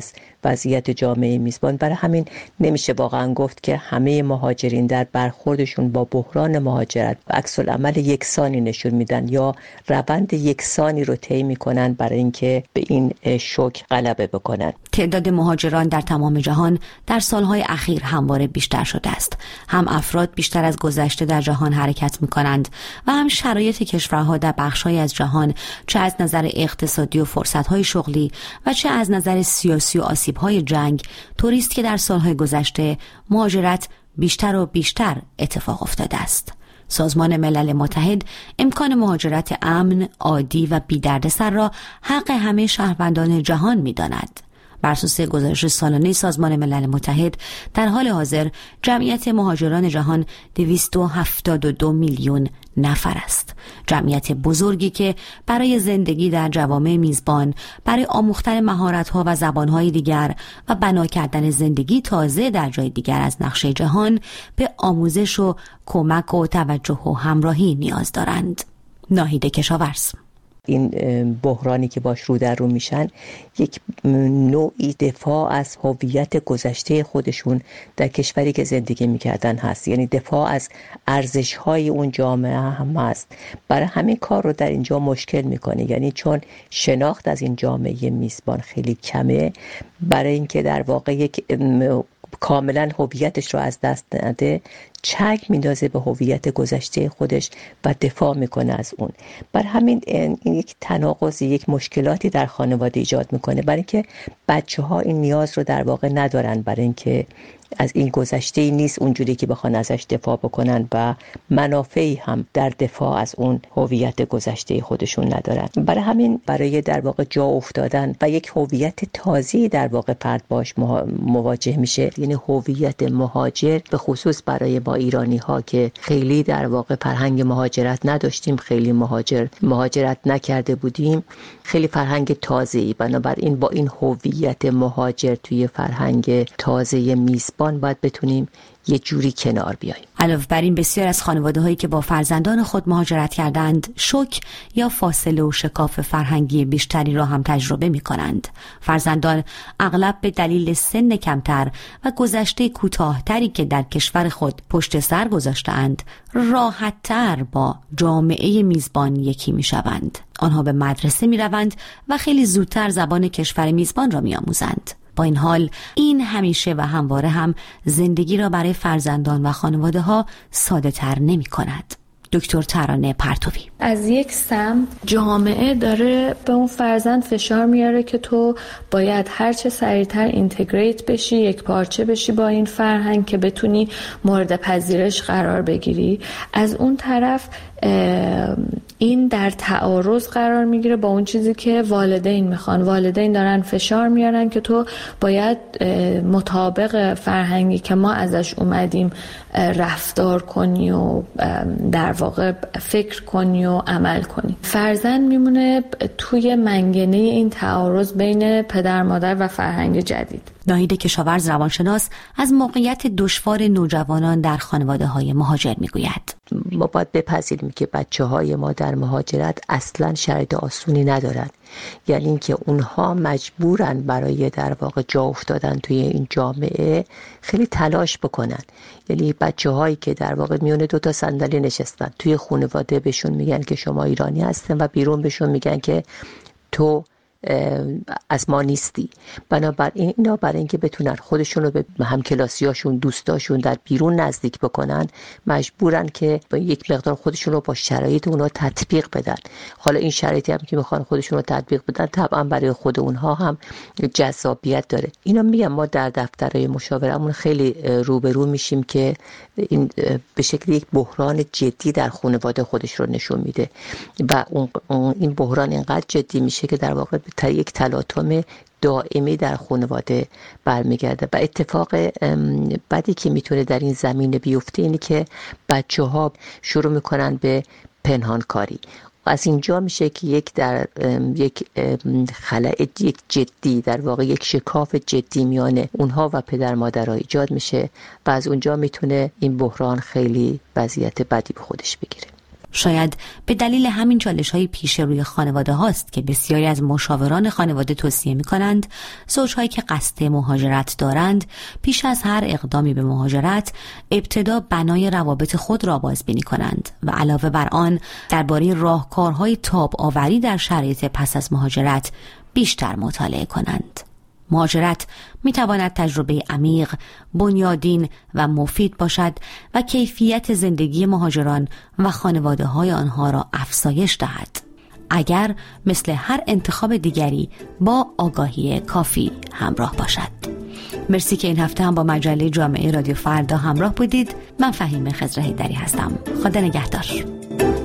از وضعیت جامعه میزبان. برای همین نمیشه واقعا گفت که همه مهاجرین در برخوردشون با بحران مهاجرت و عکس العمل یکسانی نشون میدن یا روند یکسانی رو طی میکنن برای اینکه به این شوک غلبه بکنن. تعداد مهاجران در تمام جهان در سالهای اخیر همواره بیشتر شده است. هم افراد بیشتر از گذشته در جهان حرکت میکنند و هم شرایط کشورها در بخش‌های از جهان، چه از نظر اقتصادی و فرصت‌های شغلی و چه از نظر سیاسی و آسیب‌های جنگ، طوری است که در سالهای گذشته مهاجرت بیشتر و بیشتر اتفاق افتاده است. سازمان ملل متحد امکان مهاجرت امن، عادی و بی‌دردسر را حق همه شهروندان جهان می‌داند. بر اساس گزارش سالانه سازمان ملل متحد در حال حاضر جمعیت مهاجران جهان دویست و هفتاد و دو میلیون نفر است. جمعیت بزرگی که برای زندگی در جوامع میزبان، برای آموختن مهارت‌ها و زبان‌های دیگر و بنا کردن زندگی تازه در جای دیگر از نقشه جهان به آموزش و کمک و توجه و همراهی نیاز دارند. ناهید کشاورز: این بحرانی که باش رو در رو میشن یک نوعی دفاع از هویت گذشته خودشون در کشوری که زندگی میکردن هست، یعنی دفاع از ارزش‌های اون جامعه هم هست. برای همین کار رو در اینجا مشکل میکنه، یعنی چون شناخت از این جامعه میزبان خیلی کمه، برای اینکه در واقع یک کاملا هویتش رو از دست نده، چنگ میندازه به هویت گذشته خودش و دفاع میکنه از اون. بر همین این یک تناقض، یک مشکلاتی در خانواده ایجاد میکنه، برای اینکه بچه ها این نیاز رو در واقع ندارن، برای اینکه از این گذشته نیست اونجوری که بخوان ازش دفاع بکنن و منافعی هم در دفاع از اون هویت گذشته خودشون ندارن. برای همین برای در واقع جا افتادن و یک هویت تازه‌ای در واقع فرد باش مواجه میشه، یعنی هویت مهاجر، به خصوص برای ما ایرانی ها که خیلی در واقع فرهنگ مهاجرت نداشتیم، خیلی مهاجر مهاجرت نکرده بودیم، خیلی فرهنگ تازه‌ای. بنابراین با این هویت مهاجر توی فرهنگ تازه میزبان باید بتونیم یه جوری کنار بیاییم. علاوه بر این، بسیار از خانواده‌هایی که با فرزندان خود مهاجرت کردند شوک یا فاصله و شکاف فرهنگی بیشتری را هم تجربه می‌کنند. فرزندان اغلب به دلیل سن کمتر و گذشته کوتاه‌تری که در کشور خود پشت سر گذاشته‌اند، راحت‌تر با جامعه میزبان یکی می‌شوند. آنها به مدرسه می‌روند و خیلی زودتر زبان کشور میزبان را می‌آموزند. با این حال این همیشه و همواره هم زندگی را برای فرزندان و خانواده ها ساده تر نمی کند. دکتر ترانه پرتوی: از یک سمت جامعه داره به اون فرزند فشار میاره که تو باید هرچه سریعتر اینتگریت بشی، یک پارچه بشی با این فرهنگ که بتونی مورد پذیرش قرار بگیری. از اون طرف این در تعارض قرار میگیره با اون چیزی که والدین میخوان. والدین دارن فشار میارن که تو باید مطابق فرهنگی که ما ازش اومدیم رفتار کنی و در واقع فکر کنی و عمل کنی. فرزند میمونه توی منگنه این تعارض بین پدر مادر و فرهنگ جدید. ناهید کشاورز روانشناس از موقعیت دشوار نوجوانان در خانواده‌های مهاجر میگوید: ما باید بپذیریم که بچه‌های ما در مهاجرت اصلاً شرایط آسونی ندارن، یعنی اینکه اونها مجبورن برای در واقع جا افتادن توی این جامعه خیلی تلاش بکنن. یعنی بچه‌هایی که در واقع میون دو تا صندلی نشستن، توی خانواده بهشون میگن که شما ایرانی هستن و بیرون بهشون میگن که تو از ما نیستی. بنابراین اینا برای اینکه بتونن خودشون رو به همکلاسیاشون، دوستاشون در بیرون نزدیک بکنن، مجبورن که با یک مقدار خودشون رو با شرایط اونها تطبیق بدن. حالا این شرایطی هم که میخوان خودشون رو تطبیق بدن طبعا برای خود اونها هم جذابیت داره. اینا میگم ما در دفترهای مشاورمون خیلی روبرو میشیم که این به شکل یک بحران جدی در خانواده خودش رو نشون میده و اون این بحران اینقدر جدی میشه که در واقع تا یک تلاطم دائمی در خانواده برمیگرده. و اتفاق بدی که میتونه در این زمینه بیفته اینه که بچه ها شروع میکنن به پنهانکاری. از اینجا میشه که یک در یک خلأ یک جدی، در واقع یک شکاف جدی میان اونها و پدر مادرها ایجاد میشه و از اونجا میتونه این بحران خیلی وضعیت بدی به خودش بگیره. شاید به دلیل همین چالش‌های پیش روی خانواده هاست که بسیاری از مشاوران خانواده توصیه می‌کنند زوج‌هایی که قصد مهاجرت دارند پیش از هر اقدامی به مهاجرت ابتدا بنای روابط خود را بازبینی کنند و علاوه بر آن درباره راهکارهای تاب آوری در شرایط پس از مهاجرت بیشتر مطالعه کنند. مهاجرت می تواند تجربه عمیق، بنیادین و مفید باشد و کیفیت زندگی مهاجران و خانواده های آنها را افزایش دهد اگر مثل هر انتخاب دیگری با آگاهی کافی همراه باشد. مرسی که این هفته هم با مجله جامعه رادیو فردا همراه بودید. من فهیمه خضر حیدری هستم. خدا نگهدار.